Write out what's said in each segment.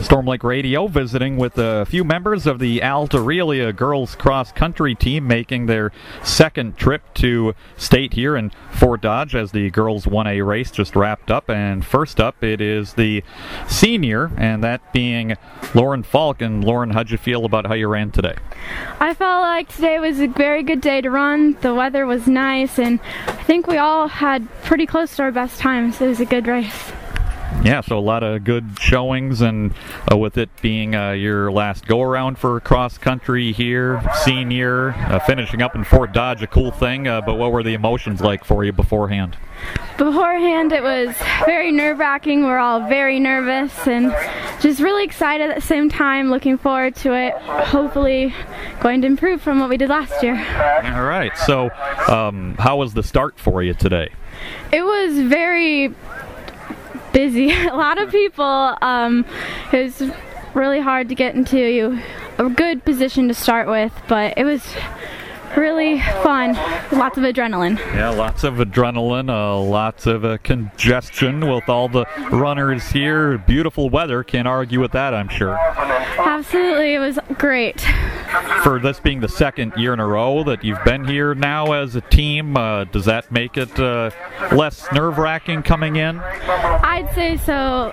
Storm Lake Radio visiting with a few members of the Alta Aurelia girls cross country team making their second trip to state here in Fort Dodge as the girls 1A race just wrapped up. And first up, it is the senior, and that being Lauren Falk. And Lauren, how'd you feel about how you ran today? I felt like today was a very good day to run. The weather was nice, and I think we all had pretty close to our best times. It was a good race. Yeah, so a lot of good showings, and with it being your last go-around for cross-country here, senior, finishing up in Fort Dodge, a cool thing, but what were the emotions like for you beforehand? Beforehand, it was very nerve-wracking. We're all very nervous and just really excited at the same time, looking forward to it, hopefully going to improve from what we did last year. All right, so how was the start for you today? It was very busy. A lot of people. It was really hard to get into a good position to start with, but it was really fun. Lots of adrenaline. Yeah, lots of adrenaline, lots of congestion with all the runners here. Beautiful weather, can't argue with that, I'm sure. Absolutely, it was great. For this being the second year in a row that you've been here now as a team, does that make it less nerve-wracking coming in? I'd say so.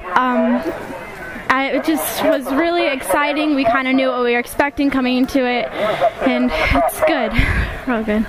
It just was really exciting. We kind of knew what we were expecting coming into it, and it's good. Real good.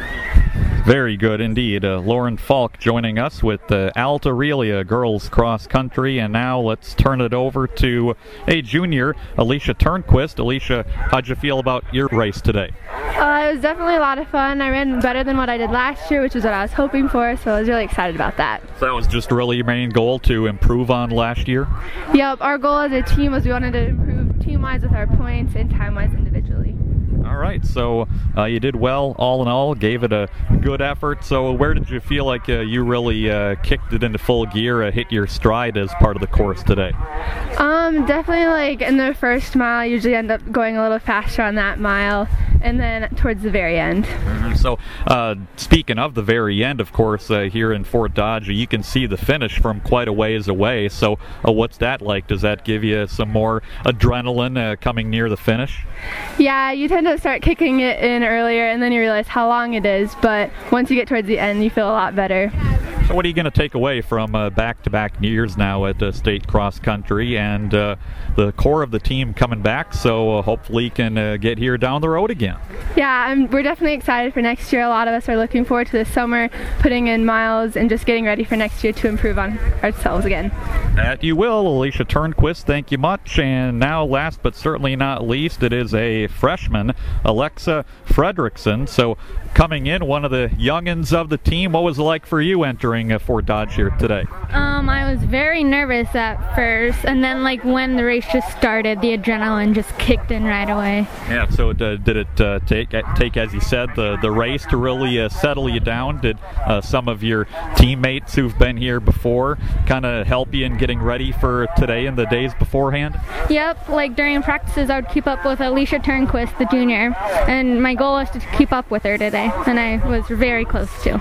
Very good indeed. Lauren Falk joining us with Alta Aurelia girls cross country, and now let's turn it over to a junior, Alicia Turnquist. Alicia, how'd you feel about your race today? It was definitely a lot of fun. I ran better than what I did last year, which is what I was hoping for, so I was really excited about that. So that was just really your main goal, to improve on last year? Yep, our goal as a team was we wanted to improve team-wise with our points and time-wise individually. All right, so you did well all in all, gave it a good effort. So where did you feel like you really kicked it into full gear, hit your stride as part of the course today? Definitely like in the first mile, I usually end up going a little faster on that mile, and then towards the very end. So speaking of the very end, of course, here in Fort Dodge, you can see the finish from quite a ways away. So what's that like? Does that give you some more adrenaline coming near the finish? Yeah, you tend to start kicking it in earlier, and then you realize how long it is, but once you get towards the end, you feel a lot better. So what are you going to take away from back-to-back years now at state cross country, and the core of the team coming back, so hopefully you can get here down the road again? Yeah, we're definitely excited for next year. A lot of us are looking forward to this summer, putting in miles and just getting ready for next year to improve on ourselves again. That you will, Alicia Turnquist, thank you much. And now, last but certainly not least, it is a freshman, Alexa Fredrickson. So coming in, one of the youngins of the team, what was it like for you entering Fort Dodge here today? I was very nervous at first, and then when the race just started, the adrenaline just kicked in right away. Yeah, so did it take, as you said, the race to really settle you down? Did some of your teammates who've been here before kind of help you in getting ready for today and the days beforehand? Yep, during practices I would keep up with Alicia Turnquist, the junior, and my goal was to keep up with her today, and I was very close to.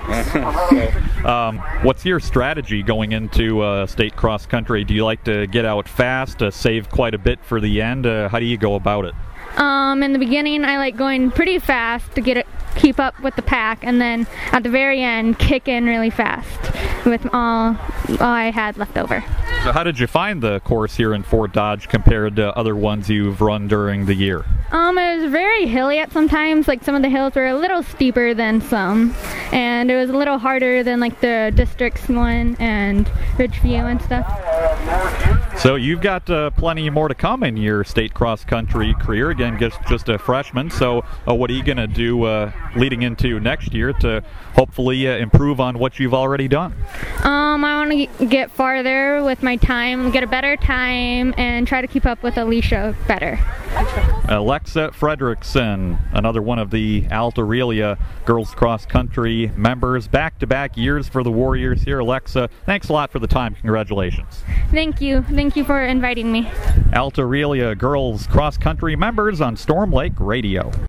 What's your strategy going into state cross country? Do you like to get out fast, save quite a bit for the end? How do you go about it? In the beginning, I like going pretty fast to keep up with the pack, and then at the very end, kick in really fast with all I had left over. So how did you find the course here in Fort Dodge compared to other ones you've run during the year? It was very hilly at some times. Some of the hills were a little steeper than some, and it was a little harder than the districts one and Ridgeview and stuff. So you've got plenty more to come in your state cross country career. Again, just a freshman. So what are you going to do leading into next year to hopefully improve on what you've already done? I want to get farther with my time, get a better time, and try to keep up with Alicia better. Alexa Fredrickson, another one of the Alta Aurelia girls cross country members. Back-to-back years for the Warriors here. Alexa, thanks a lot for the time. Congratulations. Thank you. Thank you for inviting me. Alta Aurelia girls cross country members on Storm Lake Radio.